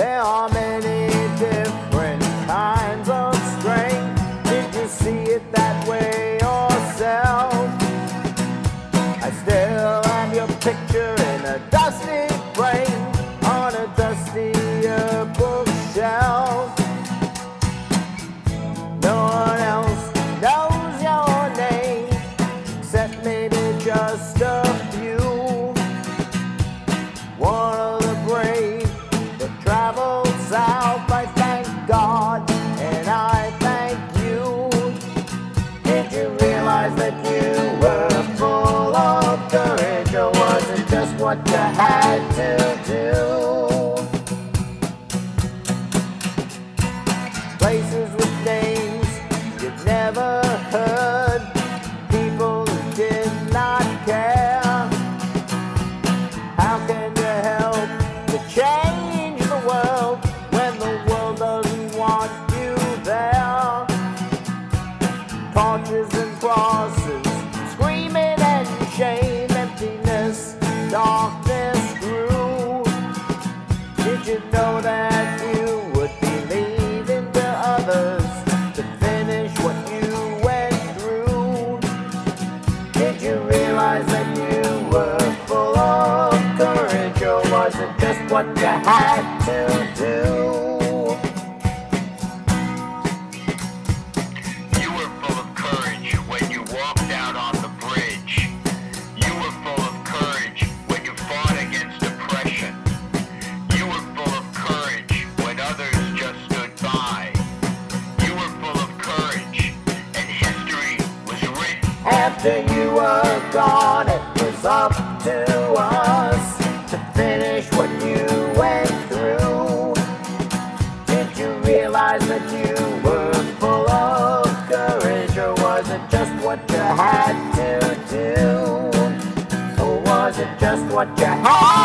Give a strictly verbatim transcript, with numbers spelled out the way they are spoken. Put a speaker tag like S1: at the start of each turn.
S1: There are many different kinds of strength. Did you see it that way yourself? I still have your picture in a dusty frame on a dusty uh, bookshelf. No one else knows your name except maybe just a few. One of the brave that traveled south, I thank God and I thank you. Did you realize that you were full of courage, or was it just what you had to do? Places with names you'd never heard, people who did not care. How can you help to change the world when the world doesn't want you there? Torches and crosses, screaming and shame, emptiness, darkness grew. Did you know that you would be leaving to others to finish what you went through? Did you realize that you were full of courage, or was it just what you had to do?
S2: You were full of courage when you walked out on the bridge. You were full of courage when you fought against oppression. You were full of courage when others just stood by. You were full of courage, and history was written.
S1: After you were gone, it was up to us to finish what you went through. Did you realize that you were full of courage, or was it just what you had to do? Or was it just what you had